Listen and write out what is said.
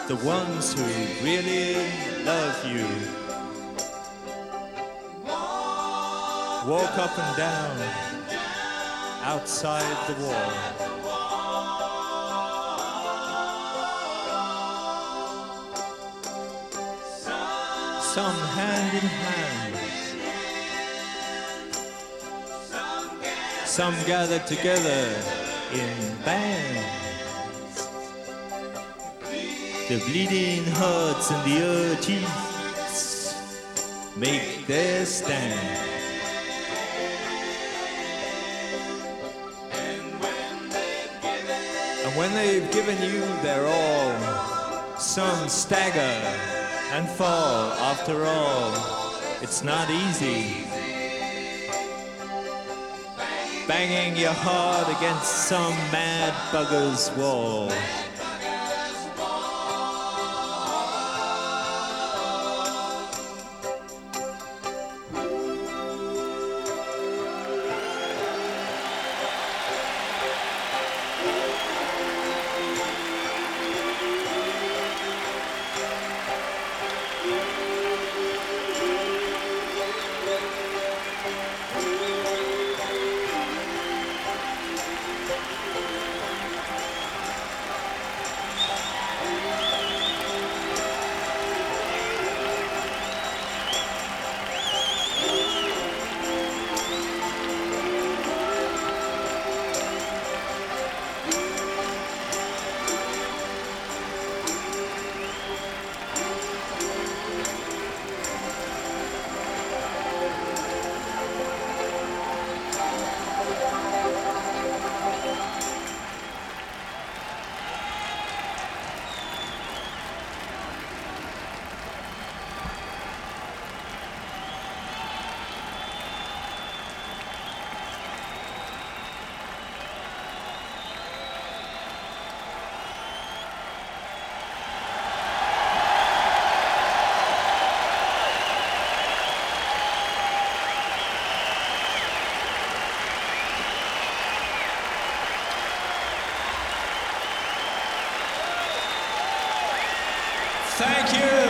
the ones who really love you. Walk up and down outside the wall. Some hand in hand, some gathered together in bands. The bleeding hearts and the urchins make their stand. And when they've given you their all, some stagger and fall. After all, it's not easy banging your heart against some mad bugger's wall. Thank you.